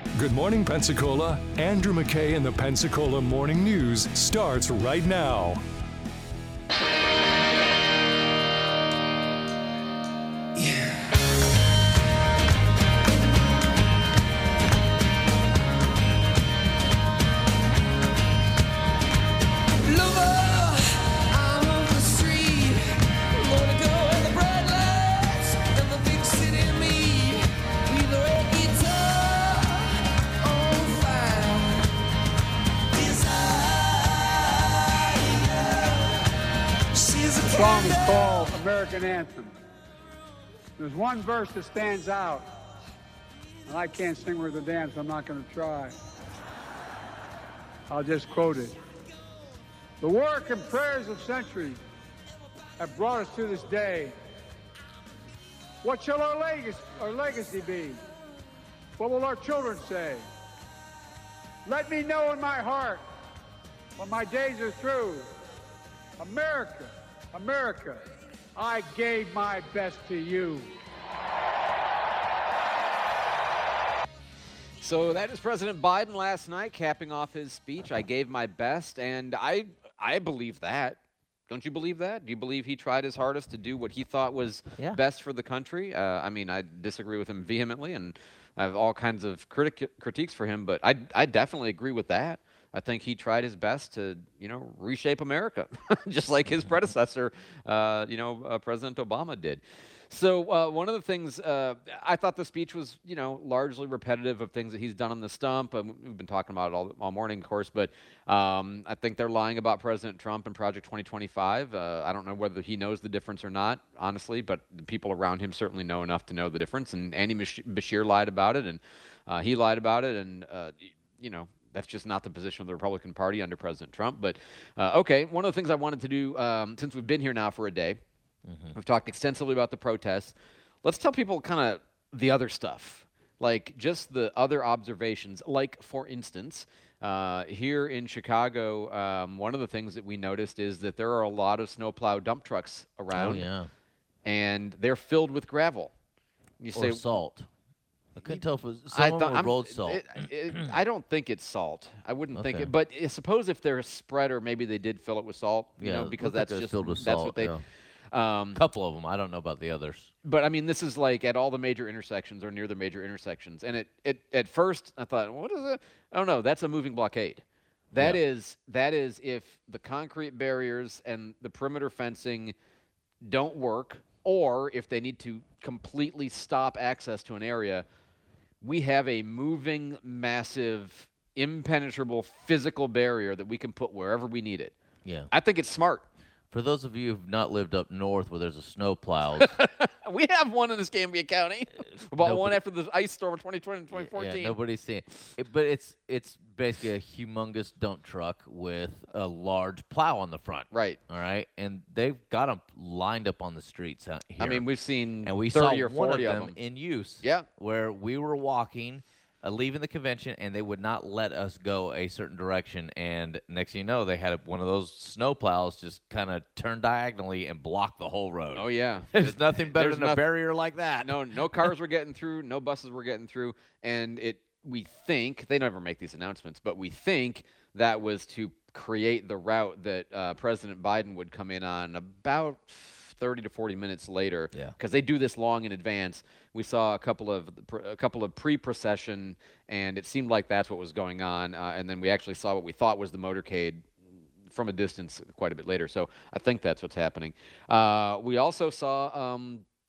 Good morning, Pensacola. Andrew McKay in the Pensacola Morning News starts right now. The song is called American Anthem. There's one verse that stands out, and I can't sing worth a damn, so I'm not going to try. I'll just quote it. The work and prayers of centuries have brought us to this day. What shall our legacy be? What will our children say? Let me know in my heart when my days are through. America, America, I gave my best to you. So that is President Biden last night capping off his speech. I gave my best, and I believe that. Don't you believe that? Do you believe he tried his hardest to do what he thought was best for the country? I mean, I disagree with him vehemently, and I have all kinds of critiques for him, but I definitely agree with that. I think he tried his best to, reshape America, just like his predecessor, President Obama did. So one of the things I thought the speech was, largely repetitive of things that he's done on the stump. We've been talking about it all morning, of course, but I think they're lying about President Trump and Project 2025. I don't know whether he knows the difference or not, honestly, but the people around him certainly know enough to know the difference. And Andy Beshear lied about it, and he lied about it, and that's just not the position of the Republican Party under President Trump. But, okay, one of the things I wanted to do, since we've been here now for a day, we've talked extensively about the protests. Let's tell people kind of the other stuff, like just the other observations. Like, for instance, here in Chicago, one of the things that we noticed is that there are a lot of snowplow dump trucks around. Oh, yeah. And they're filled with gravel. Or salt. I couldn't tell if it was road salt. I don't think it's salt. I wouldn't think it. But suppose if they're a spreader, maybe they did fill it with salt. Because that's just filled with that's salt, what they. A couple of them. I don't know about the others. But I mean, this is like at all the major intersections or near the major intersections. And it at first I thought, what is it? Oh no, that's a moving blockade. That is if the concrete barriers and the perimeter fencing don't work, or if they need to completely stop access to an area. We have a moving, massive, impenetrable physical barrier that we can put wherever we need it. Yeah. I think it's smart. For those of you who've not lived up north where there's a snow plow. We have one in Escambia County. We bought one after the ice storm of 2020 and 2014. Yeah, nobody's seen it. But it's basically a humongous dump truck with a large plow on the front. Right. All right. And they've got them lined up on the streets out here. I mean, we've seen and we 30 saw or 40 one of them them in use. Yeah. Where we were walking, leaving the convention, and they would not let us go a certain direction. And next thing you know, they had one of those snow plows just kind of turn diagonally and block the whole road. Oh, yeah. There's nothing better than a barrier like that. No cars were getting through. No buses were getting through. And we think, they never make these announcements, but we think that was to create the route that President Biden would come in on about 30 to 40 minutes later. Yeah. Because they do this long in advance. We saw a couple of pre-procession, and it seemed like that's what was going on. And then we actually saw what we thought was the motorcade from a distance quite a bit later. So I think that's what's happening. We also saw,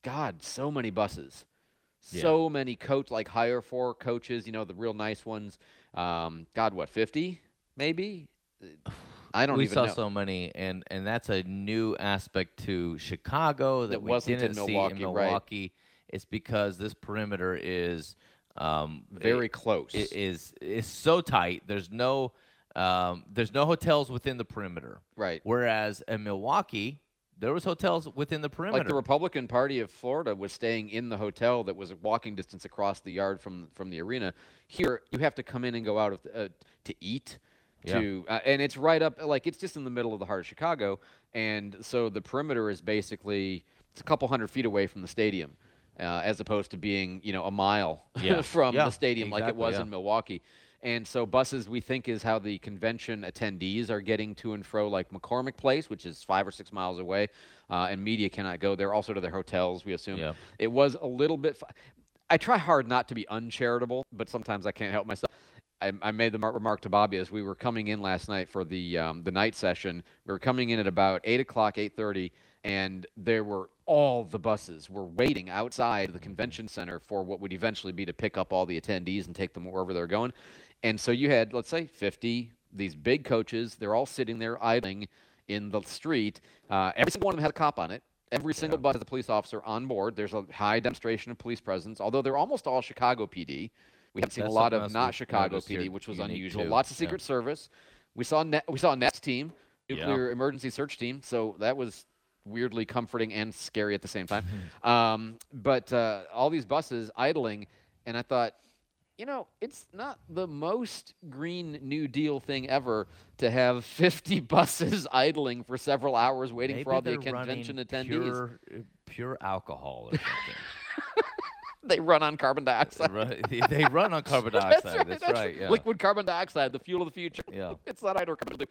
so many buses. So many like hire for coaches, the real nice ones. 50 maybe? I don't even know. We saw so many, and that's a new aspect to Chicago that we wasn't didn't in see in Milwaukee. Right. It's because this perimeter is very close. It is so tight. There's no hotels within the perimeter. Right. Whereas in Milwaukee, there was hotels within the perimeter. Like the Republican Party of Florida was staying in the hotel that was a walking distance across the yard from the arena. Here, you have to come in and go out to eat. And it's right up, it's just in the middle of the heart of Chicago. And so the perimeter is basically, it's a couple hundred feet away from the stadium. as opposed to being, a mile Yeah. from Yeah, the stadium like it exactly, was yeah. in Milwaukee. And so buses, we think, is how the convention attendees are getting to and fro, like McCormick Place, which is 5 or 6 miles away, and media cannot go there. Also to their hotels, we assume. Yeah. It was a little bit. I try hard not to be uncharitable, but sometimes I can't help myself. I made the remark to Bobby as we were coming in last night for the night session. We were coming in at about 8 o'clock, 8:30, and there were all the buses were waiting outside the convention center for what would eventually be to pick up all the attendees and take them wherever they're going. And so you had, let's say, 50, these big coaches. They're all sitting there idling in the street. Every single one of them has a cop on it. Every single bus has a police officer on board. There's a high demonstration of police presence, although they're almost all Chicago PD. We haven't seen a lot of not Chicago PD, which was unusual. Too. Lots of Secret Service. We saw a Nets team, nuclear emergency search team. So that was weirdly comforting and scary at the same time. But all these buses idling, and I thought, it's not the most Green New Deal thing ever to have 50 buses idling for several hours waiting Maybe for all the they're convention running attendees. Pure alcohol or something. They run on carbon dioxide. They run on carbon dioxide. That's right. Yeah. Liquid carbon dioxide, the fuel of the future. Yeah. It's not hydrocarbon.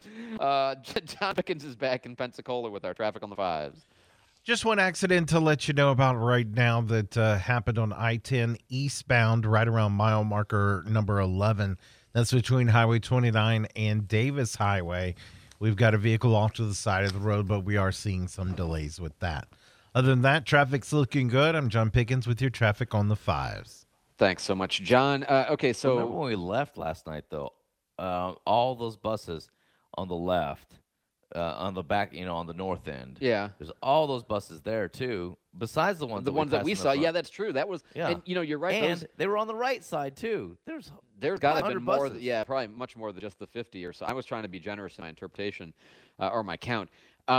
John Pickens is back in Pensacola with our traffic on the fives. Just one accident to let you know about right now that happened on I-10 eastbound right around mile marker number 11. That's between Highway 29 and Davis Highway. We've got a vehicle off to the side of the road, but we are seeing some delays with that. Other than that, traffic's looking good. I'm John Pickens with your traffic on the fives. Thanks so much, John. Okay, so remember when we left last night, though, all those buses on the left, on the back, on the north end. Yeah. There's all those buses there, too, besides the ones that we saw. Yeah, that's true. That was, and you're right. And they were on the right side, too. There's got to have been more. buses. Yeah, probably much more than just the 50 or so. I was trying to be generous in my interpretation or my count.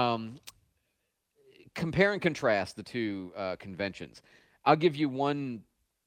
Compare and contrast the two conventions. I'll give you one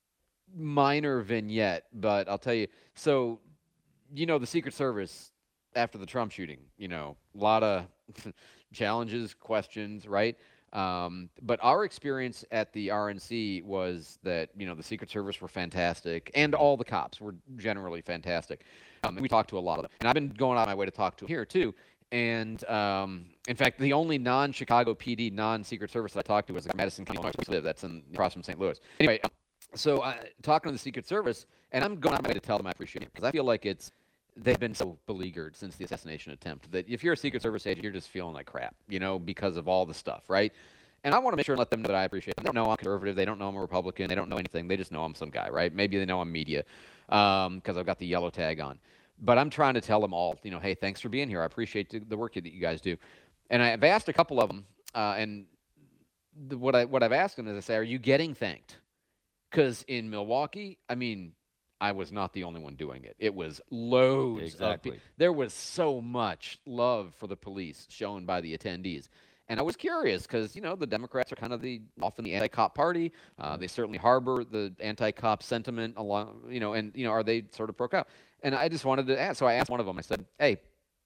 minor vignette, but I'll tell you. So, the Secret Service after the Trump shooting, a lot of challenges, questions, right? But our experience at the RNC was that, the Secret Service were fantastic, and all the cops were generally fantastic. We talked to a lot of them. And I've been going out of my way to talk to them here, too. And, in fact, the only non-Chicago PD, non-Secret Service that I talked to was the Madison County, that's across from St. Louis. Anyway, so talking to the Secret Service, and I'm going out of my way to tell them I appreciate it, because I feel like they've been so beleaguered since the assassination attempt that if you're a Secret Service agent, you're just feeling like crap, because of all the stuff, right? And I want to make sure and let them know that I appreciate them. They don't know I'm conservative. They don't know I'm a Republican. They don't know anything. They just know I'm some guy, right? Maybe they know I'm media because I've got the yellow tag on. But I'm trying to tell them all, hey, thanks for being here. I appreciate the work that you guys do. And I've asked a couple of them, and what I've asked them is I say, are you getting thanked? Because in Milwaukee, I was not the only one doing it. It was loads of people. There was so much love for the police shown by the attendees. And I was curious because, the Democrats are kind of often the anti-cop party. They certainly harbor the anti-cop sentiment along, and, are they sort of pro-cop? And I just wanted to ask. So I asked one of them, I said, hey,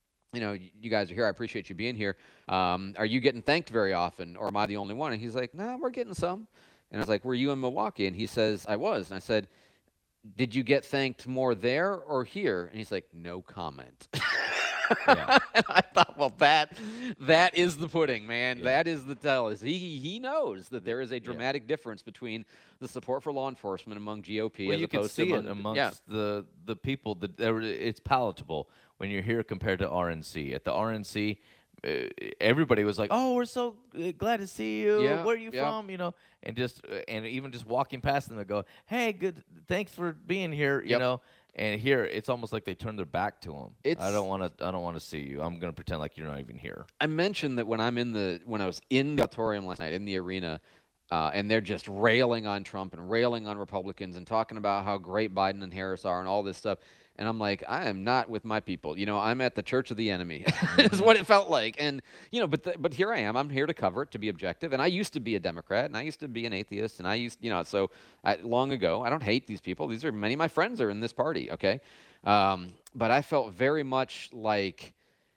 you guys are here. I appreciate you being here. Are you getting thanked very often, or am I the only one? And he's like, no, we're getting some. And I was like, were you in Milwaukee? And he says, I was. And I said, did you get thanked more there or here? And he's like, no comment. And I thought, well, that is the pudding, man. That is the tell. Is he knows that there is a dramatic difference between the support for law enforcement among GOP as you opposed can see to it amongst the people that it's palatable when you're here compared to RNC. At the RNC, everybody was like, "Oh, we're so glad to see you. Where are you from?" And even just walking past them, they go, "Hey, good, thanks for being here." You know. And here, it's almost like they turn their back to him. I don't want to see you. I'm going to pretend like you're not even here. I mentioned that when I was in the auditorium last night in the arena, and they're just railing on Trump and railing on Republicans and talking about how great Biden and Harris are and all this stuff. And I'm like, I am not with my people. I'm at the church of the enemy is what it felt like. And, but here I am. I'm here to cover it, to be objective. And I used to be a Democrat, and I used to be an atheist, and I used, long ago, I don't hate these people. Many of my friends are in this party, okay? But I felt very much like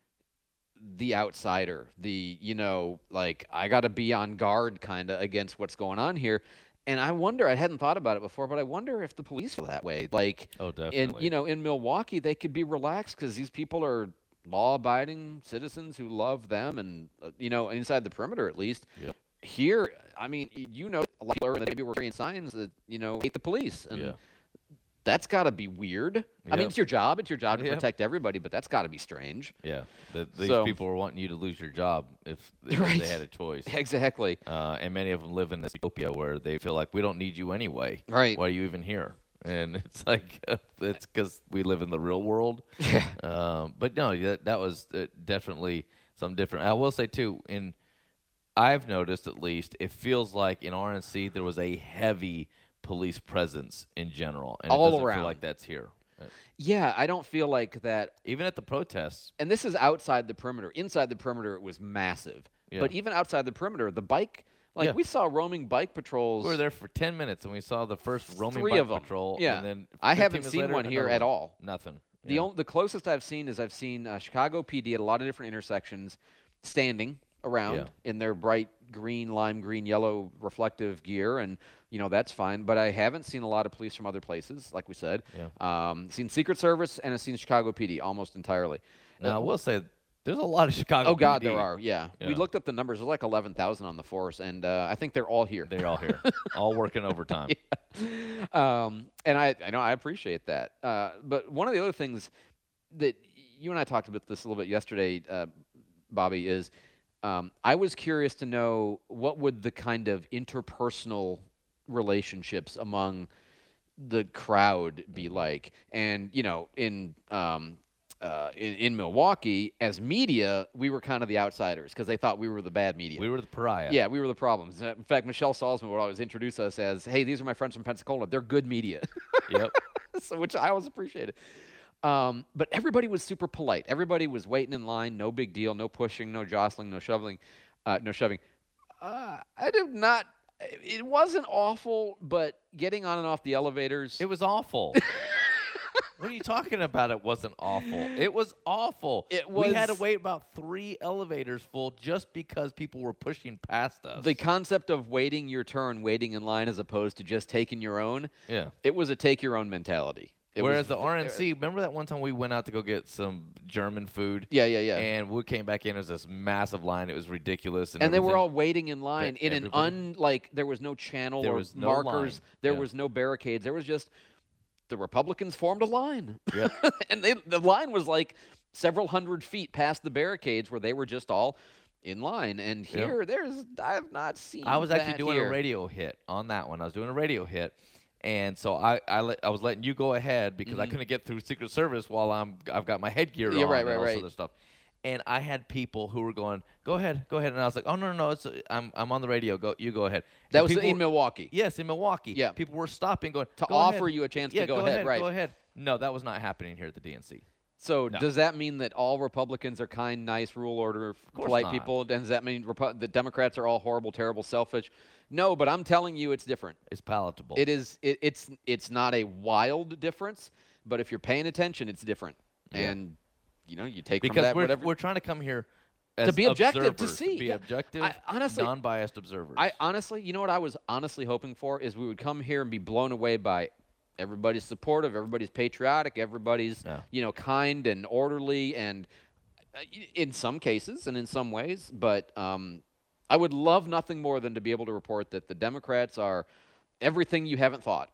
the outsider, I got to be on guard kind of against what's going on here. And I wonder, I hadn't thought about it before, but I wonder if the police feel that way. Like, Oh, definitely. in Milwaukee, they could be relaxed because these people are law-abiding citizens who love them, and inside the perimeter at least. Yep. Here, I mean, a lot of people maybe were carrying signs that hate the police, and that's got to be weird. I mean, it's your job. It's your job to protect everybody, but that's got to be strange. Yeah, these people were wanting you to lose your job if they had a choice. Exactly. And many of them live in this utopia where they feel like we don't need you anyway. Right. Why are you even here? And it's like it's because we live in the real world. But no, that was definitely something different. I will say too, I've noticed at least it feels like in RNC there was a heavy police presence in general, and all it doesn't around. feel like that's here. Yeah, I don't feel like that. Even at the protests. And this is outside the perimeter. Inside the perimeter, it was massive. Yeah. But even outside the perimeter, the bike, we saw roaming bike patrols. We were there for 10 minutes, and we saw the first roaming 3 bike of them. patrol. Yeah. And then I 15 haven't minutes seen later, one here another at all. Nothing. The closest I've seen is Chicago PD at a lot of different intersections standing around in their bright green, lime green, yellow reflective gear, and that's fine. But I haven't seen a lot of police from other places, like we said. Seen Secret Service, and I've seen Chicago PD almost entirely. Now, I will say there's a lot of Chicago. Oh God, PD. there are. Yeah, we looked up the numbers. There's like 11,000 on the force, and I think they're all here. They're all here, all working overtime. And I know I appreciate that. But one of the other things that you and I talked about this a little bit yesterday, Bobby, is I was curious to know what would the kind of interpersonal relationships among the crowd be like. And in Milwaukee, as media, we were kind of the outsiders because they thought we were the bad media. We were the pariah. Yeah, we were the problems. In fact, Michelle Salzman would always introduce us as, "Hey, these are my friends from Pensacola. They're good media." Yep. Which I always appreciated. But everybody was super polite. Everybody was waiting in line. No big deal. No pushing. No jostling. No shoving. No shoving. I did not. It wasn't awful, but getting on and off the elevators. It was awful. What are you talking about? It wasn't awful. It was awful. We had to wait about 3 elevators full just because people were pushing past us. The concept of waiting your turn, waiting in line, as opposed to just taking your own. Yeah. It was a take your own mentality. Whereas the RNC, remember that one time we went out to go get some German food? Yeah. And we came back in, it was this massive line. It was ridiculous. And they were all waiting in line there was no channel there or was no markers. line. There was no barricades. There was just the Republicans formed a line. Yep. And the line was like several hundred feet past the barricades where they were just all in line. And here, I've not seen I was actually doing here. a radio hit on that one. I was doing a radio hit. And so I was letting you go ahead because I couldn't get through Secret Service while I've got my headgear on and all this other stuff. And I had people who were going, go ahead. And I was like, oh, no, I'm on the radio. You go ahead. That was in Milwaukee. Yes, in Milwaukee. Yeah. People were stopping, going to offer you a chance to go ahead. Right. Go ahead. No, that was not happening here at the DNC. So does that mean that all Republicans are kind, nice, rule order, polite people? Does that mean the Democrats are all horrible, terrible, selfish? No, but I'm telling you, it's different. It's palatable. It is. It's not a wild difference, but if you're paying attention, it's different. Yeah. And you take because from that whatever. We're trying to come here to be objective, observers, to see, to be objective, honestly, non-biased observers. I honestly, what I was honestly hoping for is we would come here and be blown away by everybody's supportive, everybody's patriotic, everybody's kind and orderly, and in some cases and in some ways, but I would love nothing more than to be able to report that the Democrats are everything you haven't thought.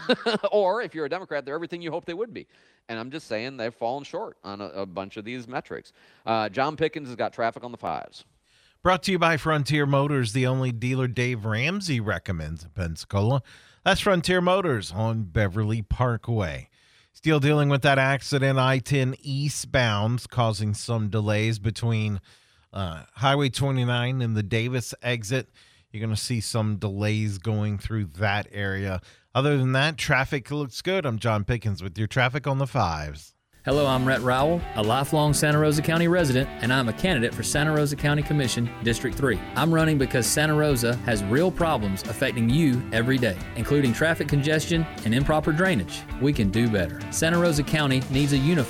Or if you're a Democrat, they're everything you hope they would be. And I'm just saying they've fallen short on a bunch of these metrics. John Pickens has got traffic on the 5s. Brought to you by Frontier Motors, the only dealer Dave Ramsey recommends in Pensacola. That's Frontier Motors on Beverly Parkway. Still dealing with that accident, I-10 eastbound, causing some delays between Highway 29 and the Davis exit. You're going to see some delays going through that area. Other than that, traffic looks good. I'm John Pickens with your traffic on the 5s. Hello, I'm Rhett Rowell, a lifelong Santa Rosa County resident, and I'm a candidate for Santa Rosa County Commission, District 3. I'm running because Santa Rosa has real problems affecting you every day, including traffic congestion and improper drainage. We can do better. Santa Rosa County needs a unifier.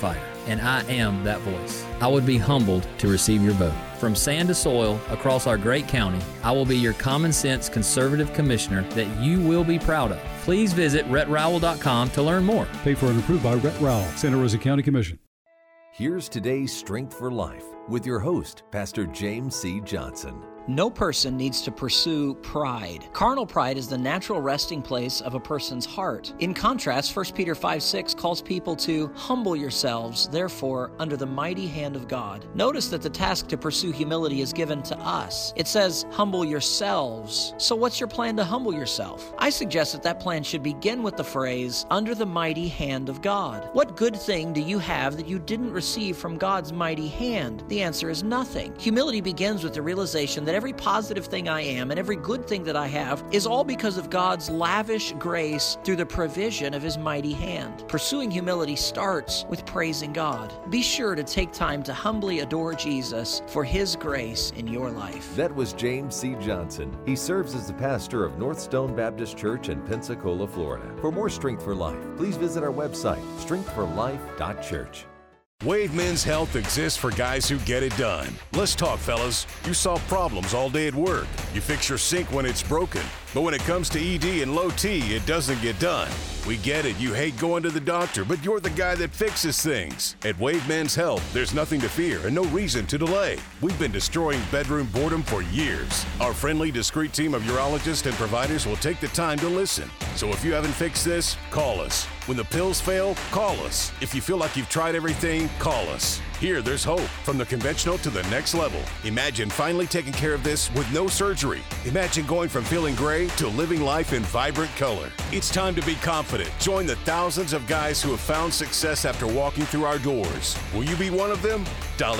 and I am that voice. I would be humbled to receive your vote. From sand to soil across our great county, I will be your common sense conservative commissioner that you will be proud of. Please visit rhettrowell.com to learn more. Paid for and approved by Rhett Rowell, Santa Rosa County Commission. Here's today's Strength for Life with your host, Pastor James C. Johnson. No person needs to pursue pride. Carnal pride is the natural resting place of a person's heart. In contrast, 1 Peter 5:6 calls people to humble yourselves, therefore, under the mighty hand of God. Notice that the task to pursue humility is given to us. It says, humble yourselves. So what's your plan to humble yourself? I suggest that plan should begin with the phrase, under the mighty hand of God. What good thing do you have that you didn't receive from God's mighty hand? The answer is nothing. Humility begins with the realization that every positive thing I am and every good thing that I have is all because of God's lavish grace through the provision of His mighty hand. Pursuing humility starts with praising God. Be sure to take time to humbly adore Jesus for His grace in your life. That was James C. Johnson. He serves as the pastor of North Stone Baptist Church in Pensacola, Florida. For more Strength for Life, please visit our website, strengthforlife.church. Wave Men's Health exists for guys who get it done. Let's talk, fellas. You solve problems all day at work. You fix your sink when it's broken. But when it comes to ED and low T, it doesn't get done. We get it. You hate going to the doctor, but you're the guy that fixes things. At Wave Men's Health, there's nothing to fear and no reason to delay. We've been destroying bedroom boredom for years. Our friendly, discreet team of urologists and providers will take the time to listen. So if you haven't fixed this, call us. When the pills fail, call us. If you feel like you've tried everything, call us. Here, there's hope. From the conventional to the next level. Imagine finally taking care of this with no surgery. Imagine going from feeling gray to living life in vibrant color. It's time to be confident. Join the thousands of guys who have found success after walking through our doors. Will you be one of them? Dial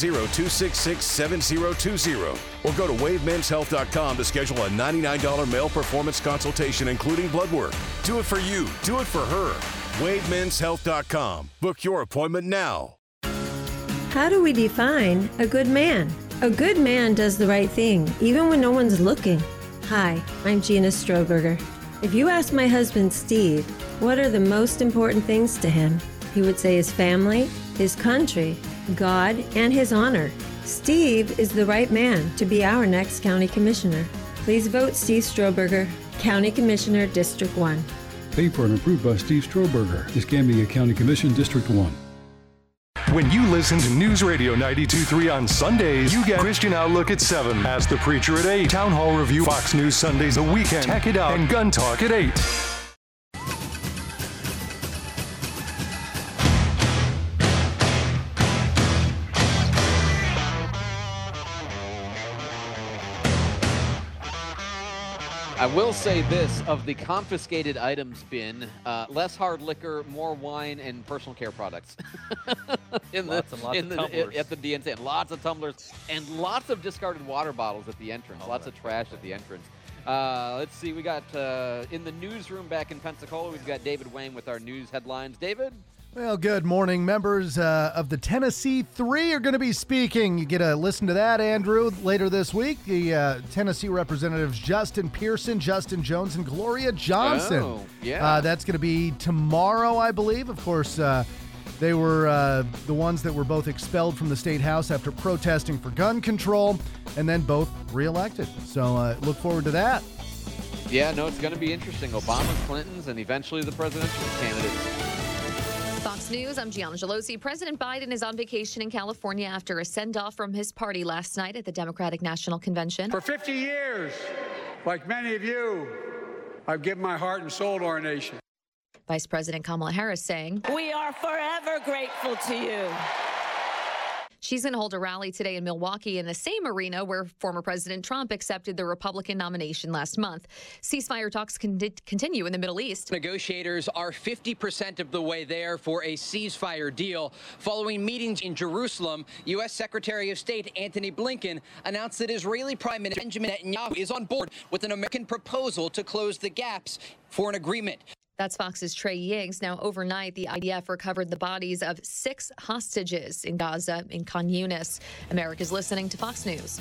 850-266-7020 or go to wavemenshealth.com to schedule a $99 male performance consultation including blood work. Do it for you. Do it for her. wavemenshealth.com. Book your appointment now. How do we define a good man? A good man does the right thing, even when no one's looking. Hi, I'm Gina Stroberger. If you ask my husband, Steve, what are the most important things to him, he would say his family, his country, God, and his honor. Steve is the right man to be our next county commissioner. Please vote Steve Stroberger, County Commissioner, District 1. Paid for and approved by Steve Stroberger, Escambia County Commission, District 1. When you listen to News Radio 92.3 on Sundays, you get Christian Outlook at 7, Ask the Preacher at 8, Town Hall Review, Fox News Sundays, The Weekend, Tech It Out, and Gun Talk at 8. I will say this, of the confiscated items bin, less hard liquor, more wine, and personal care products. Lots of tumblers. At the DNC. And lots of tumblers and lots of discarded water bottles at the entrance. Lots of trash at the entrance. Let's see, we got in the newsroom back in Pensacola, we've got David Wayne with our news headlines. David? Well, good morning. Members of the Tennessee Three are going to be speaking. You get to listen to that, Andrew, later this week. The Tennessee representatives Justin Pearson, Justin Jones, and Gloria Johnson. Oh, yeah. That's going to be tomorrow, I believe. Of course, they were the ones that were both expelled from the State House after protesting for gun control, and then both reelected. So look forward to that. Yeah, no, it's going to be interesting. Obama's, Clinton's, and eventually the presidential candidates. Fox News, I'm Gianna Gelosi. President Biden is on vacation in California after a send-off from his party last night at the Democratic National Convention. For 50 years, like many of you, I've given my heart and soul to our nation. Vice President Kamala Harris saying, "We are forever grateful to you." She's going to hold a rally today in Milwaukee in the same arena where former President Trump accepted the Republican nomination last month. Ceasefire talks continue in the Middle East. Negotiators are 50% of the way there for a ceasefire deal. Following meetings in Jerusalem, U.S. Secretary of State Antony Blinken announced that Israeli Prime Minister Benjamin Netanyahu is on board with an American proposal to close the gaps for an agreement. That's Fox's Trey Yiggs. Now, overnight, the IDF recovered the bodies of 6 hostages in Gaza in Khan Yunis. America's listening to Fox News.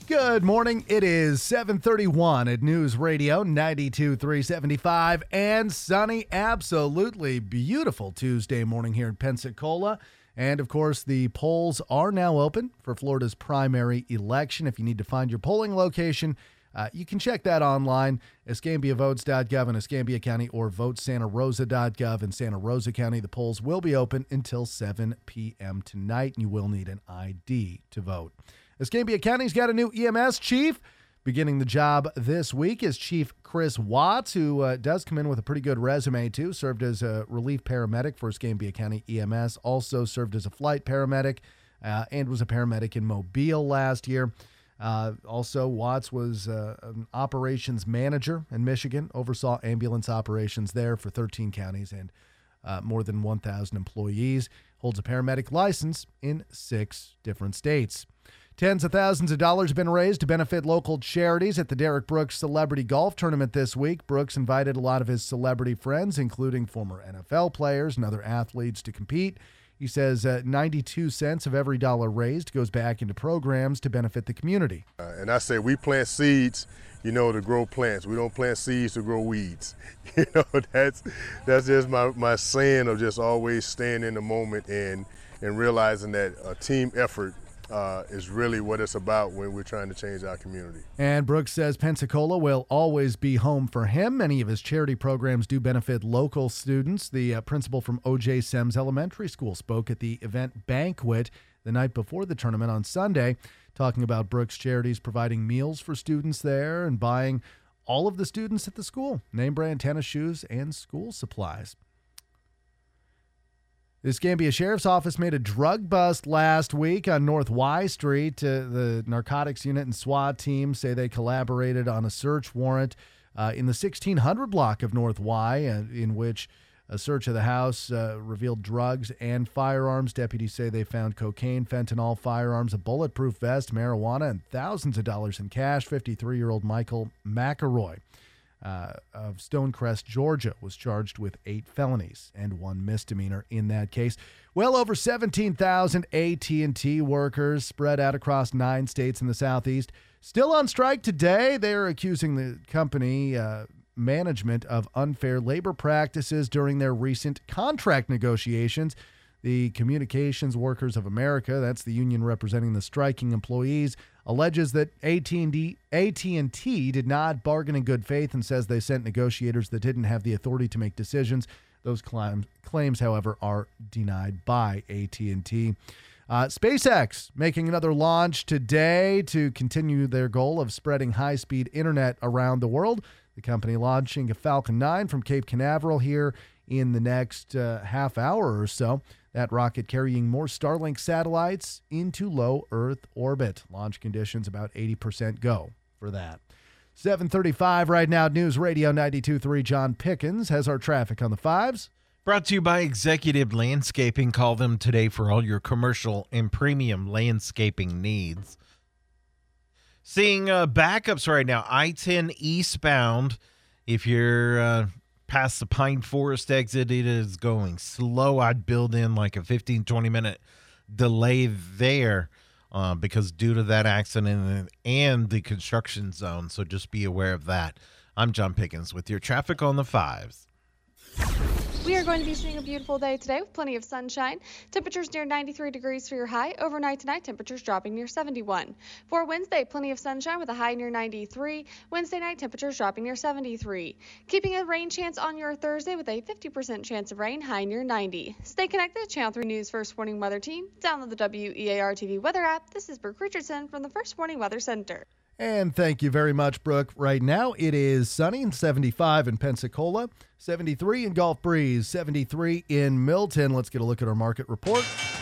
Good morning. It is 7:31 at News Radio 92.375 and sunny. Absolutely beautiful Tuesday morning here in Pensacola. And, of course, the polls are now open for Florida's primary election. If you need to find your polling location, you can check that online, EscambiaVotes.gov in Escambia County or VoteSantaRosa.gov in Santa Rosa County. The polls will be open until 7 p.m. tonight, and you will need an ID to vote. Escambia County's got a new EMS chief. Beginning the job this week is Chief Chris Watts, who does come in with a pretty good resume, too. Served as a relief paramedic for Escambia County EMS. Also served as a flight paramedic and was a paramedic in Mobile last year. Also, Watts was an operations manager in Michigan, oversaw ambulance operations there for 13 counties and more than 1,000 employees. Holds a paramedic license in 6 different states. Tens of thousands of dollars have been raised to benefit local charities at the Derek Brooks Celebrity Golf Tournament this week. Brooks invited a lot of his celebrity friends, including former NFL players and other athletes, to compete. He says 92 cents of every dollar raised goes back into programs to benefit the community. And I say we plant seeds, to grow plants. We don't plant seeds to grow weeds. That's just my saying of just always staying in the moment and realizing that a team effort is really what it's about when we're trying to change our community. And Brooks says Pensacola will always be home for him. Many of his charity programs do benefit local students. The principal from O.J. Semmes Elementary School spoke at the event banquet the night before the tournament on Sunday, talking about Brooks Charities providing meals for students there and buying all of the students at the school name brand tennis shoes and school supplies. The Escambia Sheriff's Office made a drug bust last week on North Y Street. The narcotics unit and SWAT team say they collaborated on a search warrant in the 1600 block of North Y, in which a search of the house revealed drugs and firearms. Deputies say they found cocaine, fentanyl, firearms, a bulletproof vest, marijuana, and thousands of dollars in cash. 53-year-old Michael McElroy of Stonecrest, Georgia, was charged with 8 felonies and 1 misdemeanor in that case. Well over 17,000 AT&T workers spread out across 9 states in the Southeast still on strike today. They are accusing the company management of unfair labor practices during their recent contract negotiations. The Communications Workers of America, that's the union representing the striking employees, alleges that AT&T did not bargain in good faith and says they sent negotiators that didn't have the authority to make decisions. Those claims, however, are denied by AT&T. SpaceX making another launch today to continue their goal of spreading high-speed internet around the world. The company launching a Falcon 9 from Cape Canaveral here in the next half hour or so. That rocket carrying more Starlink satellites into low Earth orbit. Launch conditions about 80% go for that. 7:35 right now. News Radio 92.3. John Pickens has our traffic on the 5s. Brought to you by Executive Landscaping. Call them today for all your commercial and premium landscaping needs. Seeing backups right now. I-10 eastbound. If you're past the Pine Forest exit, it is going slow. I'd build in like a 15-20 minute delay there because due to that accident and the construction zone. So just be aware of that. I'm John Pickens with your traffic on the 5s. We are going to be seeing a beautiful day today with plenty of sunshine. Temperatures near 93 degrees for your high. Overnight tonight, temperatures dropping near 71. For Wednesday, plenty of sunshine with a high near 93. Wednesday night, temperatures dropping near 73. Keeping a rain chance on your Thursday with a 50% chance of rain, high near 90. Stay connected to Channel 3 News First Warning Weather Team. Download the WEAR TV weather app. This is Brooke Richardson from the First Warning Weather Center. And thank you very much, Brooke. Right now, it is sunny and 75 in Pensacola, 73 in Gulf Breeze, 73 in Milton. Let's get a look at our market report.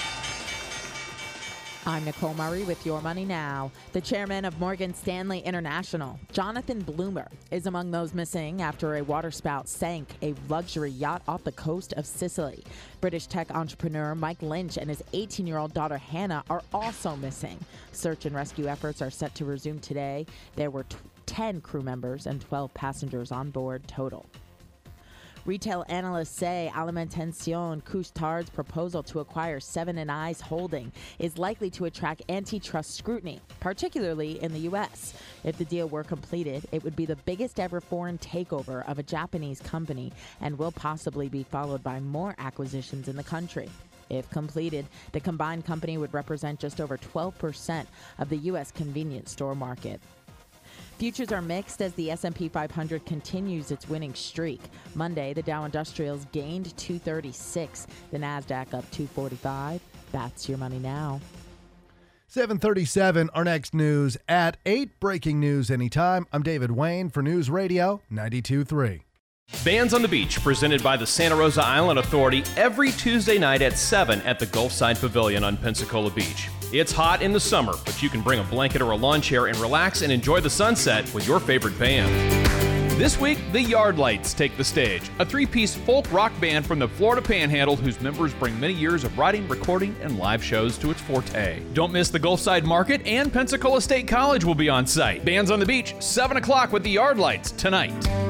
I'm Nicole Murray with Your Money Now. The chairman of Morgan Stanley International, Jonathan Bloomer, is among those missing after a waterspout sank a luxury yacht off the coast of Sicily. British tech entrepreneur Mike Lynch and his 18-year-old daughter Hannah are also missing. Search and rescue efforts are set to resume today. There were 10 crew members and 12 passengers on board total. Retail analysts say Alimentation Couche-Tard's proposal to acquire Seven & I's holding is likely to attract antitrust scrutiny, particularly in the U.S. If the deal were completed, it would be the biggest ever foreign takeover of a Japanese company and will possibly be followed by more acquisitions in the country. If completed, the combined company would represent just over 12% of the U.S. convenience store market. Futures are mixed as the S&P 500 continues its winning streak. Monday, the Dow Industrials gained 236, the Nasdaq up 245. That's your money now. 7:37, our next news at 8. Breaking news anytime. I'm David Wayne for News Radio 92.3. Bands on the Beach, presented by the Santa Rosa Island Authority every Tuesday night at 7 at the Gulfside Pavilion on Pensacola Beach. It's hot in the summer, but you can bring a blanket or a lawn chair and relax and enjoy the sunset with your favorite band. This week, the Yardlights take the stage, a three-piece folk rock band from the Florida Panhandle whose members bring many years of writing, recording, and live shows to its forte. Don't miss the Gulfside Market, and Pensacola State College will be on site. Bands on the Beach, 7 o'clock with the Yardlights tonight.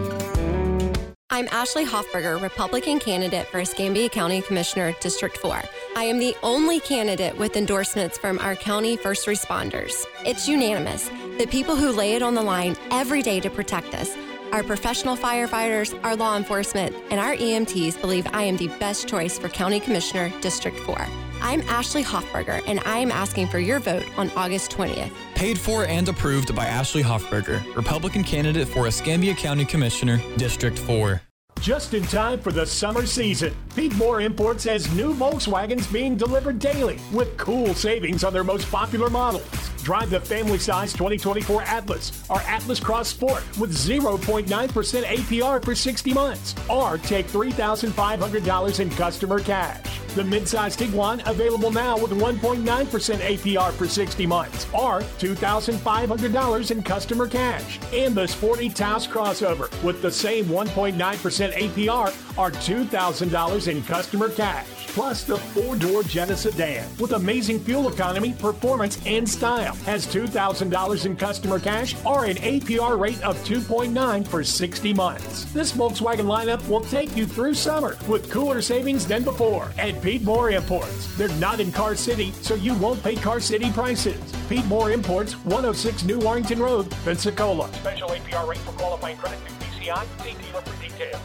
I'm Ashley Hoffberger, Republican candidate for Escambia County Commissioner, District 4. I am the only candidate with endorsements from our county first responders. It's unanimous. The people who lay it on the line every day to protect us, our professional firefighters, our law enforcement, and our EMTs believe I am the best choice for County Commissioner, District 4. I'm Ashley Hoffberger, and I am asking for your vote on August 20th. Paid for and approved by Ashley Hoffberger, Republican candidate for Escambia County Commissioner, District 4. Just in time for the summer season, Pete Moore Imports has new Volkswagens being delivered daily with cool savings on their most popular models. Drive the family-size 2024 Atlas or Atlas Cross Sport with 0.9% APR for 60 months, or take $3,500 in customer cash. The midsize Tiguan available now with 1.9% APR for 60 months, or $2,500 in customer cash. And the sporty Taos crossover with the same 1.9% APR or $2,000 in customer cash. Plus the 4-door Jetta sedan with amazing fuel economy, performance, and style has $2,000 in customer cash or an APR rate of 2.9 for 60 months. This Volkswagen lineup will take you through summer with cooler savings than before at Pete Moore Imports. They're not in Car City, so you won't pay Car City prices. Pete Moore Imports, 106 New Warrington Road, Pensacola. Special APR rate for qualifying credit through PCI. See dealer for details.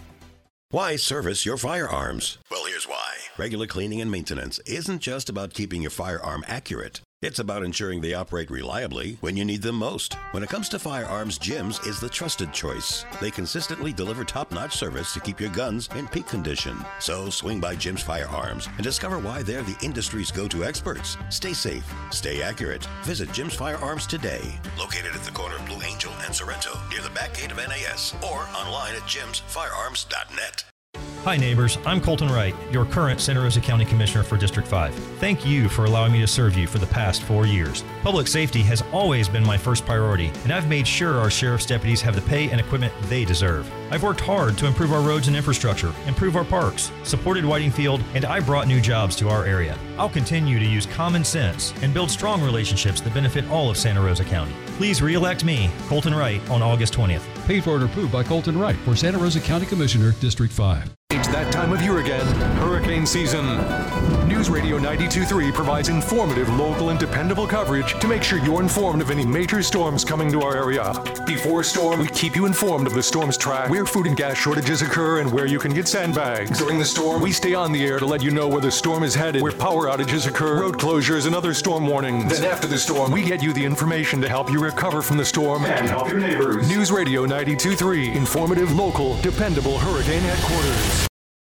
Why service your firearms? Well, here's why. Regular cleaning and maintenance isn't just about keeping your firearm accurate. It's about ensuring they operate reliably when you need them most. When it comes to firearms, Jim's is the trusted choice. They consistently deliver top-notch service to keep your guns in peak condition. So swing by Jim's Firearms and discover why they're the industry's go-to experts. Stay safe, stay accurate. Visit Jim's Firearms today. Located at the corner of Blue Angel and Sorrento, near the back gate of NAS, or online at jimsfirearms.net. Hi neighbors, I'm Colton Wright, your current Santa Rosa County Commissioner for District 5. Thank you for allowing me to serve you for the past 4 years. Public safety has always been my first priority, and I've made sure our sheriff's deputies have the pay and equipment they deserve. I've worked hard to improve our roads and infrastructure, improve our parks, supported Whiting Field, and I brought new jobs to our area. I'll continue to use common sense and build strong relationships that benefit all of Santa Rosa County. Please re-elect me, Colton Wright, on August 20th. Paid for and approved by Colton Wright for Santa Rosa County Commissioner, District 5. It's that time of year again, hurricane season. News Radio 92.3 provides informative, local, and dependable coverage to make sure you're informed of any major storms coming to our area. Before a storm, we keep you informed of the storm's track, where food and gas shortages occur, and where you can get sandbags. During the storm, we stay on the air to let you know where the storm is headed, where power outages occur, road closures, and other storm warnings. Then after the storm, we get you the information to help you recover from the storm and help your neighbors. News Radio 92.3, informative, local, dependable hurricane headquarters.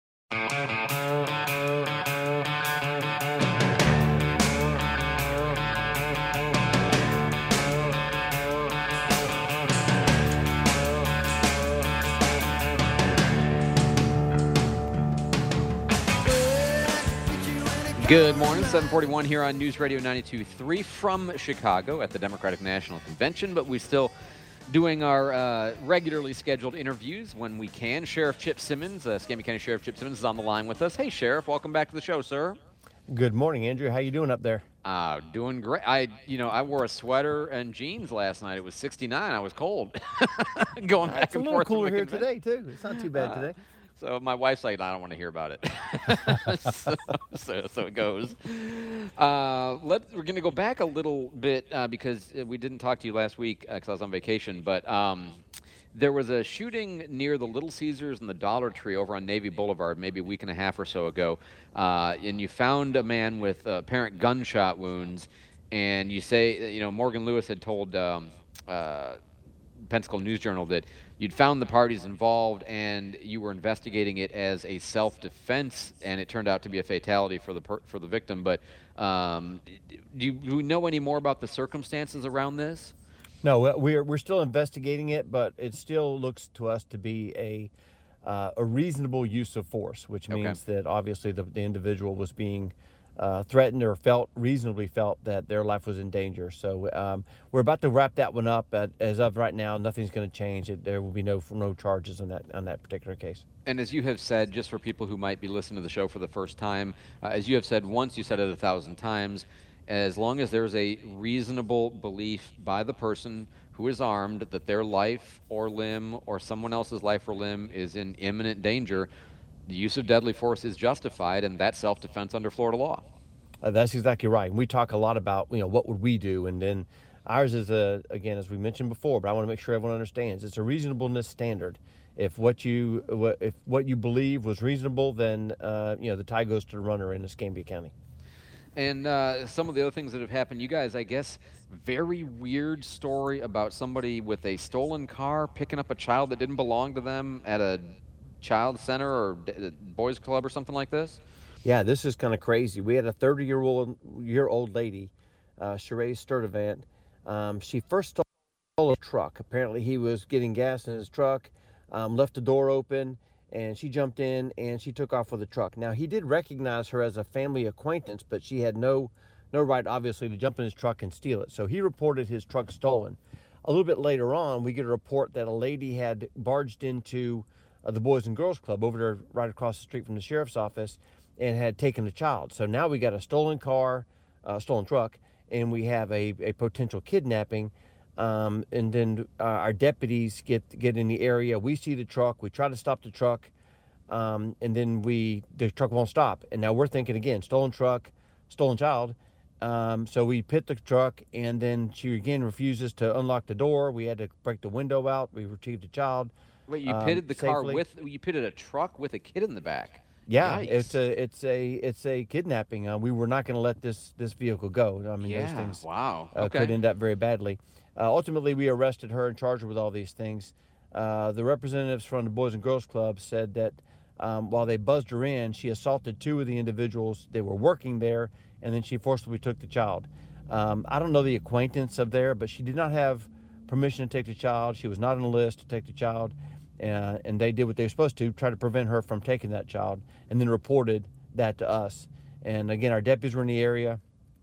Good morning, 741 here on News Radio 92.3 from Chicago at the Democratic National Convention, but we're still doing our regularly scheduled interviews when we can. Sheriff Chip Simmons, Escambia County Sheriff Chip Simmons is on the line with us. Hey, Sheriff, welcome back to the show, sir. Good morning, Andrew. How you doing up there? Doing great. I wore a sweater and jeans last night. It was 69. I was cold. Going back and forth. It's a little cooler here today, too. It's not too bad today. So my wife's like, I don't want to hear about it. so it goes. We're going to go back a little bit because we didn't talk to you last week because I was on vacation. But there was a shooting near the Little Caesars and the Dollar Tree over on Navy Boulevard maybe a week and a half or so ago. And you found a man with apparent gunshot wounds. And you say, Morgan Lewis had told Pensacola News Journal that you'd found the parties involved and you were investigating it as a self-defense, and it turned out to be a fatality for the victim. But do you know any more about the circumstances around this? No, we're still investigating it, but it still looks to us to be a reasonable use of force, which means that obviously the individual was being threatened or reasonably felt that their life was in danger. So we're about to wrap that one up. But as of right now, nothing's going to change. There will be no charges on that particular case. And as you have said, just for people who might be listening to the show for the first time, as you have said once, you said it 1,000 times, as long as there's a reasonable belief by the person who is armed that their life or limb or someone else's life or limb is in imminent danger, the use of deadly force is justified, and that's self-defense under Florida law. That's exactly right. We talk a lot about, what would we do? And then ours is, again, as we mentioned before, but I want to make sure everyone understands, it's a reasonableness standard. If what you believe was reasonable, then, the tie goes to the runner in Escambia County. And some of the other things that have happened, you guys, I guess, very weird story about somebody with a stolen car picking up a child that didn't belong to them at a child center or boys club or something like this? Yeah, this is kind of crazy. We had a 30-year-old lady, Sheree Sturdivant. She first stole a truck. Apparently he was getting gas in his truck, left the door open, and she jumped in and she took off with the truck. Now, he did recognize her as a family acquaintance, but she had no right, obviously, to jump in his truck and steal it. So he reported his truck stolen. A little bit later on, we get a report that a lady had barged into the Boys and Girls Club over there right across the street from the sheriff's office and had taken a child. So now we got a stolen car, stolen truck, and we have a potential kidnapping. And then our deputies get in the area. We see the truck. We try to stop the truck, and then the truck won't stop. And now we're thinking again, stolen truck, stolen child. So we pit the truck, and then she again refuses to unlock the door. We had to break the window out. We retrieved the child. Wait, you pitted the car safely. you pitted a truck with a kid in the back? Yeah, Yikes. it's a kidnapping. We were not going to let this vehicle go. I mean, those things could end up very badly. Ultimately, we arrested her and charged her with all these things. The representatives from the Boys and Girls Club said that while they buzzed her in, she assaulted two of the individuals that were working there, and then she forcibly took the child. I don't know the acquaintance of there, but she did not have permission to take the child. She was not on the list to take the child. And they did what they were supposed to, try to prevent her from taking that child, and then reported that to us. And again, our deputies were in the area,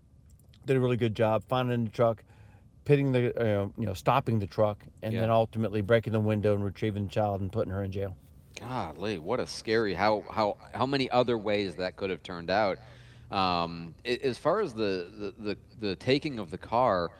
did a really good job finding the truck, pitting stopping the truck, and then ultimately breaking the window and retrieving the child and putting her in jail. Golly, what a scary, how many other ways that could have turned out. As far as the taking of the car,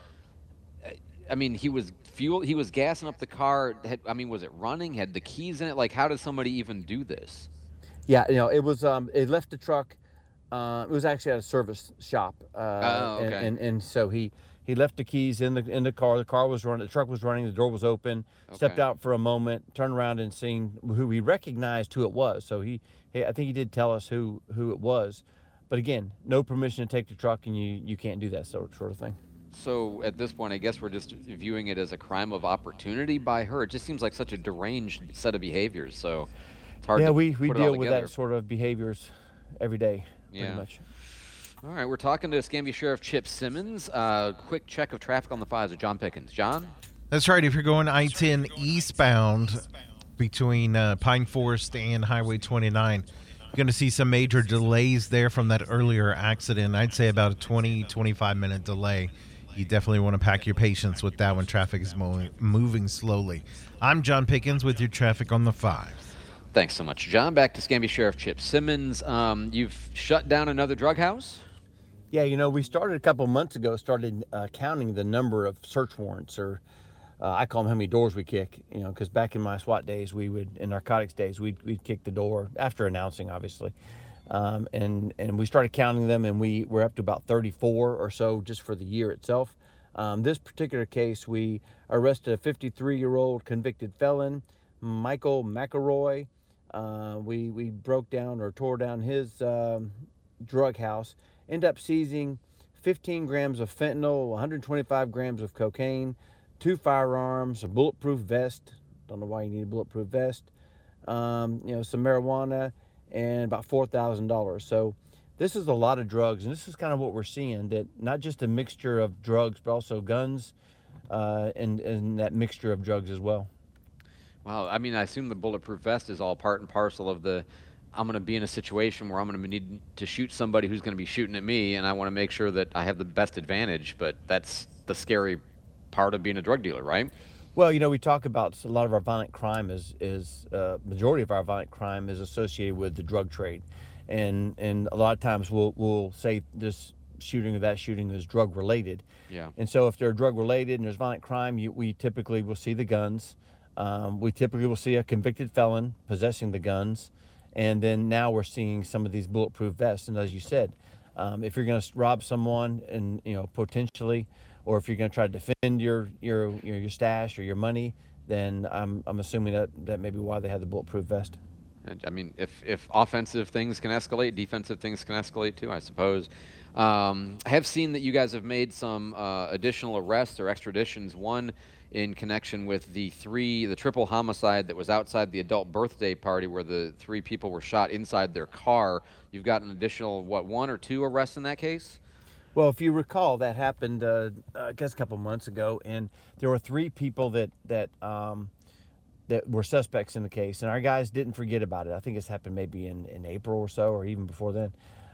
I mean, he was gassing up the car. Was it running? Had the keys in it? Like, how does somebody even do this? Yeah, it was, it left the truck. It was actually at a service shop. Okay. And so he left the keys in the car. The car was running, the truck was running, the door was open, stepped out for a moment, turned around and seen who he recognized who it was. So I think he did tell us who it was. But again, no permission to take the truck, and you can't do that sort of thing. So at this point, I guess we're just viewing it as a crime of opportunity by her. It just seems like such a deranged set of behaviors. So it's hard to we put it deal all with together. that sort of behaviors every day, pretty much. All right, we're talking to Escambia Sheriff Chip Simmons. Quick check of traffic on the 5s with John Pickens. John? That's right. If you're going I-10 eastbound between Pine Forest and Highway 29, you're going to see some major delays there from that earlier accident. I'd say about a 20-25-minute delay. You definitely want to pack your patience with that when traffic is moving slowly. I'm John Pickens with your traffic on the 5. Thanks so much, John. Back to Escambia Sheriff Chip Simmons. You've shut down another drug house? Yeah, we started a couple months ago, counting the number of search warrants or I call them how many doors we kick, because back in my SWAT days, in narcotics days, we'd kick the door after announcing, obviously. And we started counting them, and we're up to about 34 or so just for the year itself. This particular case, we arrested a 53-year-old convicted felon, Michael McElroy. We broke down or tore down his drug house, ended up seizing 15 grams of fentanyl, 125 grams of cocaine, 2 firearms, a bulletproof vest. Don't know why you need a bulletproof vest. Some marijuana, and about $4,000. So this is a lot of drugs, and this is kind of what we're seeing, that not just a mixture of drugs, but also guns, and that mixture of drugs as well. Wow, I mean, I assume the bulletproof vest is all part and parcel of I'm going to be in a situation where I'm going to need to shoot somebody who's going to be shooting at me, and I want to make sure that I have the best advantage, but that's the scary part of being a drug dealer, right? Well, we talk about a lot of our violent crime majority of our violent crime is associated with the drug trade. And a lot of times we'll say this shooting or that shooting is drug related. Yeah. And so if they're drug related and there's violent crime, we typically will see the guns. We typically will see a convicted felon possessing the guns. And then now we're seeing some of these bulletproof vests. And as you said, if you're going to rob someone and, potentially, or if you're going to try to defend your stash or your money, then I'm assuming that may be why they have the bulletproof vest. I mean, if offensive things can escalate, defensive things can escalate too, I suppose. I have seen that you guys have made some additional arrests or extraditions, one in connection with the triple homicide that was outside the adult birthday party where the 3 people were shot inside their car. You've got an additional, 1 or 2 arrests in that case? Well, if you recall, that happened, I guess, a couple months ago, and there were 3 people that were suspects in the case, and our guys didn't forget about it. I think it's happened maybe in April or so, or even before then.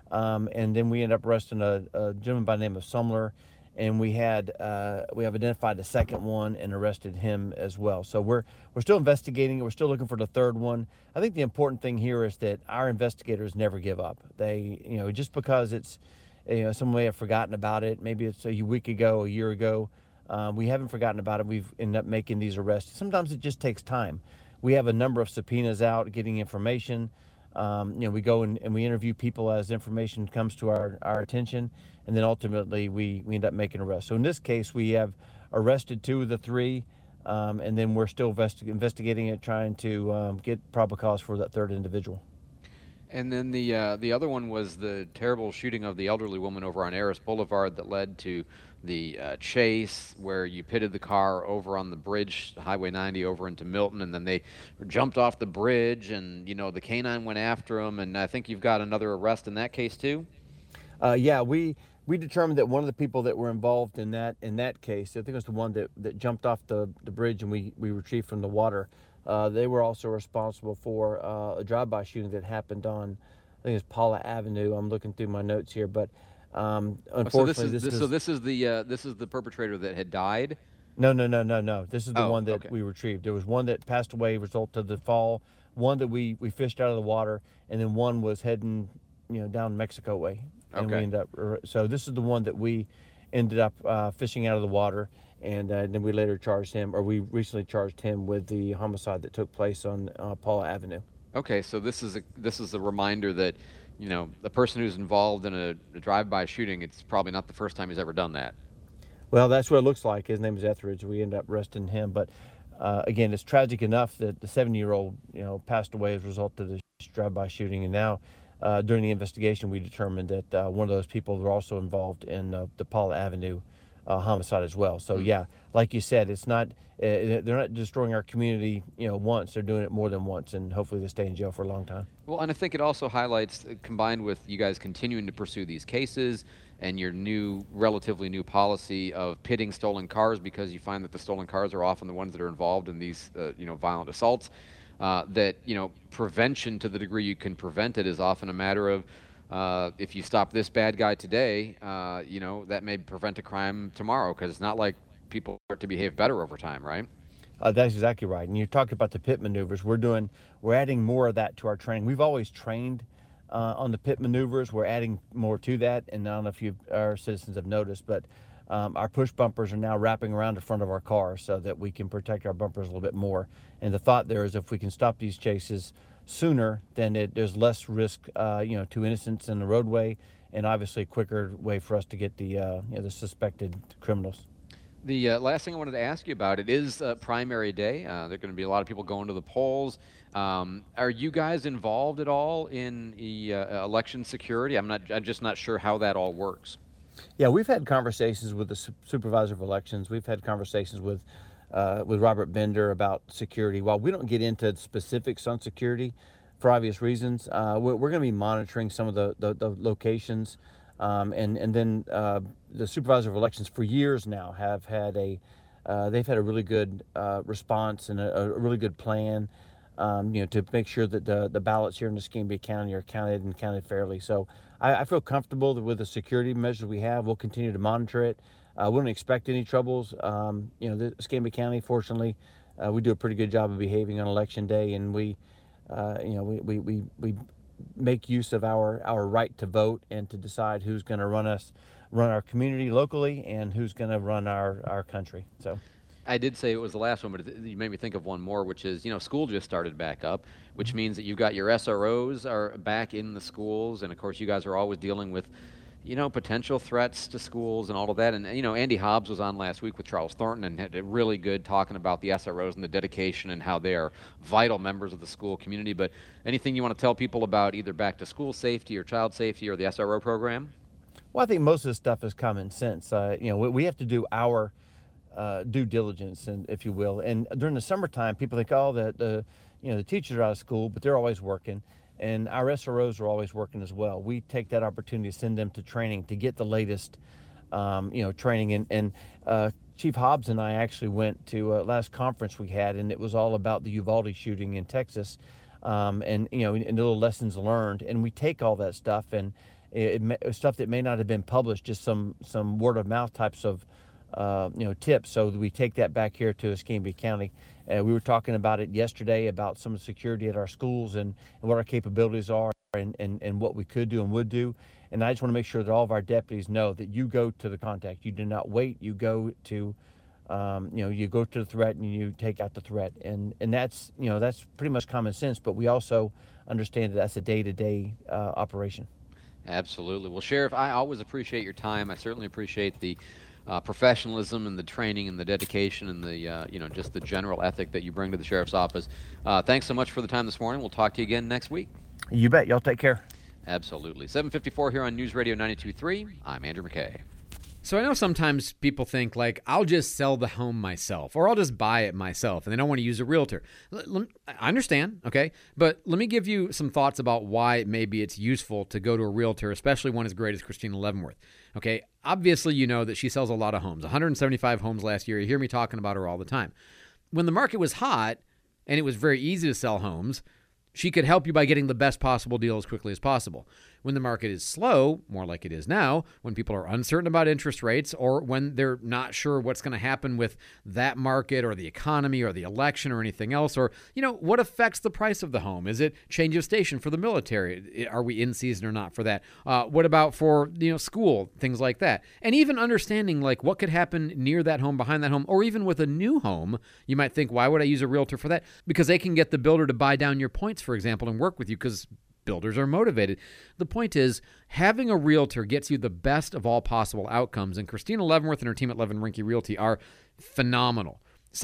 And then we ended up arresting a gentleman by the name of Sumler, and we have identified the second one and arrested him as well. So we're still investigating it. We're still looking for the third one. I think the important thing here is that our investigators never give up. They, just because it's, someone may have forgotten about it. Maybe it's a week ago, a year ago. We haven't forgotten about it. We've ended up making these arrests. Sometimes it just takes time. We have a number of subpoenas out, getting information. We go and we interview people as information comes to our attention, and then ultimately we end up making arrests. So in this case, we have arrested 2 of the 3, and then we're still investigating it, trying to get probable cause for that third individual. And then the other one was the terrible shooting of the elderly woman over on Aris Boulevard that led to the chase, where you pitted the car over on the bridge, Highway 90, over into Milton, and then they jumped off the bridge, and the canine went after them. And I think you've got another arrest in that case too. Yeah, we determined that one of the people that were involved in that case, I think it was the one that jumped off the bridge and we retrieved from the water. They were also responsible for a drive-by shooting that happened on, I think it's Paula Avenue. I'm looking through my notes here, but unfortunately, this is the perpetrator that had died. No. This is the one that we retrieved. There was one that passed away as a result of the fall, one that we fished out of the water, and then one was heading down Mexico way. And we ended up, so this is the one that we ended up fishing out of the water, and then we later charged him, or we recently charged him with the homicide that took place on Paula Avenue. Okay, so this is a reminder that the person who's involved in a drive-by shooting, it's probably not the first time he's ever done that. Well, that's what it looks like. His name is Etheridge. We ended up arresting him, but again, it's tragic enough that the 70-year-old passed away as a result of the drive-by shooting, and now. During the investigation, we determined that one of those people were also involved in the Paula Avenue homicide as well. So yeah, like you said, it's not they're not destroying our community once. They're doing it more than once, and hopefully they stay in jail for a long time. Well, and I think it also highlights, combined with you guys continuing to pursue these cases and your relatively new policy of pitting stolen cars, because you find that the stolen cars are often the ones that are involved in these violent assaults. That prevention, to the degree you can prevent it, is often a matter of if you stop this bad guy today, that may prevent a crime tomorrow, because it's not like people start to behave better over time, right? That's exactly right. And you talked about the pit maneuvers. We're adding more of that to our training. We've always trained on the pit maneuvers. We're adding more to that, and I don't know if our citizens have noticed, but our push bumpers are now wrapping around the front of our car so that we can protect our bumpers a little bit more. And the thought there is if we can stop these chases sooner, then there's less risk, to innocents in the roadway, and obviously a quicker way for us to get the suspected criminals. The last thing I wanted to ask you about, it is primary day. There are going to be a lot of people going to the polls. Are you guys involved at all in the election security? I'm just not sure how that all works. Yeah, we've had conversations with the supervisor of elections. We've had conversations with Robert Bender about security. While we don't get into specifics on security for obvious reasons, we're going to be monitoring some of the locations. And then the supervisor of elections for years now have had they've had a really good response and a really good plan, to make sure that the ballots here in Escambia County are counted and counted fairly. So I feel comfortable with the security measures we have. We'll continue to monitor it. We don't expect any troubles. The Escambia County, fortunately, we do a pretty good job of behaving on election day, and we make use of our right to vote and to decide who's going to run our community locally and who's going to run our country. So I did say it was the last one, but you made me think of one more, which is, school just started back up, which means that you've got your SROs are back in the schools. And of course, you guys are always dealing with, potential threats to schools and all of that. And, Andy Hobbs was on last week with Charles Thornton and had a really good talking about the SROs and the dedication and how they are vital members of the school community. But anything you want to tell people about either back to school safety or child safety or the SRO program? Well, I think most of this stuff is common sense. We have to do our due diligence, and if you will. And during the summertime, people think, the teachers are out of school, but they're always working. And our SROs are always working as well. We take that opportunity to send them to training to get the latest, training. And Chief Hobbs and I actually went to last conference we had, and it was all about the Uvalde shooting in Texas, and little lessons learned. And we take all that stuff and stuff that may not have been published, just some word of mouth types of tips. So we take that back here to Escambia County. We were talking about it yesterday about some of the security at our schools and what our capabilities are and what we could do and would do. And I just want to make sure that all of our deputies know that you go to the contact. You do not wait. You go to, you go to the threat and you take out the threat. And that's, that's pretty much common sense. But we also understand that that's a day-to-day operation. Absolutely. Well, Sheriff, I always appreciate your time. I certainly appreciate the professionalism and the training and the dedication and the, just the general ethic that you bring to the Sheriff's Office. Thanks so much for the time this morning. We'll talk to you again next week. You bet. Y'all take care. Absolutely. 7:54 here on News Radio 92.3. I'm Andrew McKay. So I know sometimes people think, I'll just sell the home myself, or I'll just buy it myself, and they don't want to use a realtor. I understand, okay? But let me give you some thoughts about why maybe it's useful to go to a realtor, especially one as great as Christina Leavenworth, okay? Obviously, you know that she sells a lot of homes, 175 homes last year. You hear me talking about her all the time. When the market was hot and it was very easy to sell homes, she could help you by getting the best possible deal as quickly as possible. When the market is slow, more like it is now, when people are uncertain about interest rates or when they're not sure what's going to happen with that market or the economy or the election or anything else, or, what affects the price of the home? Is it change of station for the military? Are we in season or not for that? What about for, school, things like that? And even understanding what could happen near that home, behind that home, or even with a new home, you might think, why would I use a realtor for that? Because they can get the builder to buy down your points, for example, and work with you because builders are motivated. The point is, having a realtor gets you the best of all possible outcomes, and Christina Leavenworth and her team at Levin Rinke Realty are phenomenal.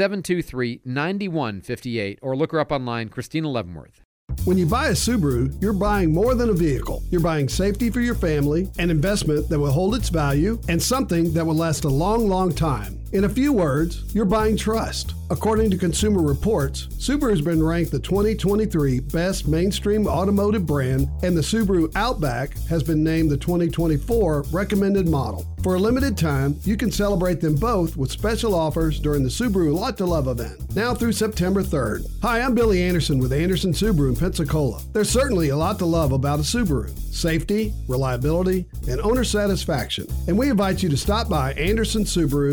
723-9158, or look her up online, Christina Leavenworth. When you buy a Subaru, you're buying more than a vehicle. You're buying safety for your family, an investment that will hold its value, and something that will last a long, long time. In a few words, you're buying trust. According to Consumer Reports, Subaru has been ranked the 2023 best mainstream automotive brand, and the Subaru Outback has been named the 2024 recommended model. For a limited time, you can celebrate them both with special offers during the Subaru Lot to Love event, now through September 3rd. Hi, I'm Billy Anderson with Anderson Subaru in Pensacola. There's certainly a lot to love about a Subaru: safety, reliability, and owner satisfaction. And we invite you to stop by Anderson Subaru to discuss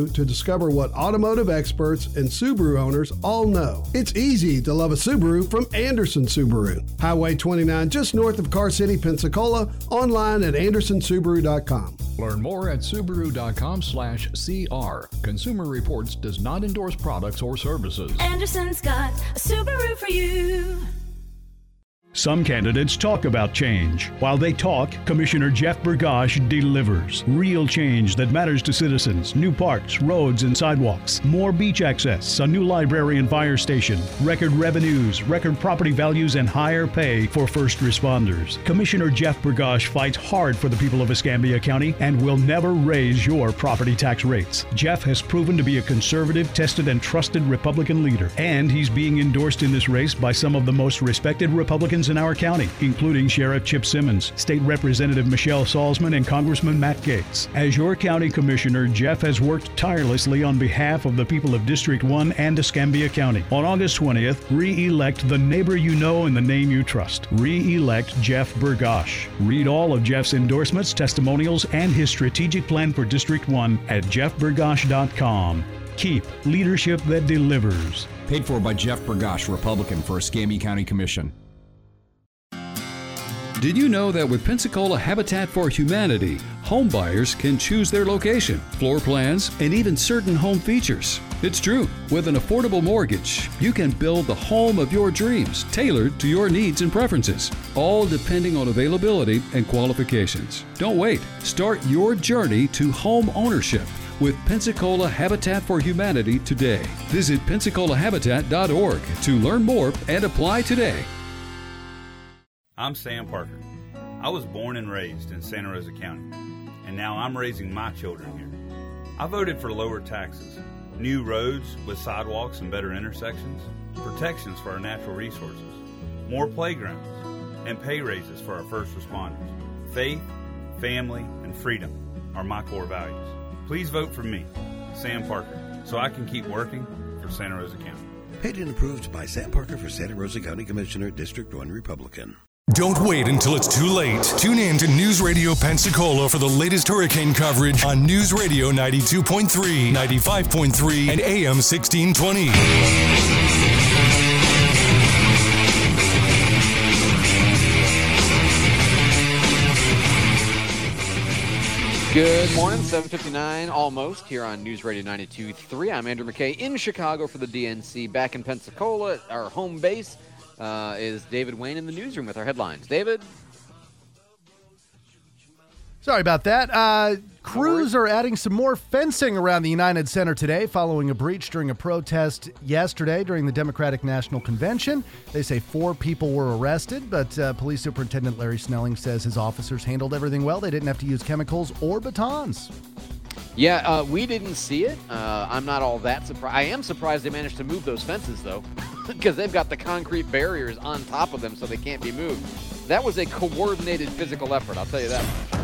discover what automotive experts and Subaru owners all know. It's easy to love a Subaru from Anderson Subaru. Highway 29, just north of Car City, Pensacola, online at andersonsubaru.com. Learn more at Subaru.com/CR. Consumer Reports does not endorse products or services. Anderson's got a Subaru for you. Some candidates talk about change. While they talk, Commissioner Jeff Bergosh delivers. Real change that matters to citizens. New parks, roads, and sidewalks. More beach access, a new library and fire station. Record revenues, record property values, and higher pay for first responders. Commissioner Jeff Bergosh fights hard for the people of Escambia County and will never raise your property tax rates. Jeff has proven to be a conservative, tested, and trusted Republican leader. And he's being endorsed in this race by some of the most respected Republicans in our county, including Sheriff Chip Simmons, State Representative Michelle Salzman, and Congressman Matt Gaetz. As your county commissioner, Jeff has worked tirelessly on behalf of the people of District 1 and Escambia County. On August 20th, re-elect the neighbor you know and the name you trust. Re-elect Jeff Bergosh. Read all of Jeff's endorsements, testimonials, and his strategic plan for District 1 at jeffbergosh.com. Keep leadership that delivers. Paid for by Jeff Bergosh, Republican for Escambia County Commission. Did you know that with Pensacola Habitat for Humanity, home buyers can choose their location, floor plans, and even certain home features? It's true. With an affordable mortgage, you can build the home of your dreams, tailored to your needs and preferences, all depending on availability and qualifications. Don't wait. Start your journey to home ownership with Pensacola Habitat for Humanity today. Visit PensacolaHabitat.org to learn more and apply today. I'm Sam Parker. I was born and raised in Santa Rosa County, and now I'm raising my children here. I voted for lower taxes, new roads with sidewalks and better intersections, protections for our natural resources, more playgrounds, and pay raises for our first responders. Faith, family, and freedom are my core values. Please vote for me, Sam Parker, so I can keep working for Santa Rosa County. Paid and approved by Sam Parker for Santa Rosa County Commissioner, District 1 Republican. Don't wait until it's too late. Tune in to News Radio Pensacola for the latest hurricane coverage on News Radio 92.3, 95.3, and AM 1620. Good morning, 7:59 almost here on News Radio 92.3. I'm Andrew McKay in Chicago for the DNC. Back in Pensacola, our home base. Is David Wayne in the newsroom with our headlines. David? Sorry about that. Crews are adding some more fencing around the United Center today following a breach during a protest yesterday during the Democratic National Convention. They say 4 people were arrested, but Police Superintendent Larry Snelling says his officers handled everything well. They didn't have to use chemicals or batons. Yeah, we didn't see it. I'm not all that surprised. I am surprised they managed to move those fences, though, because they've got the concrete barriers on top of them so they can't be moved. That was a coordinated physical effort, I'll tell you that much.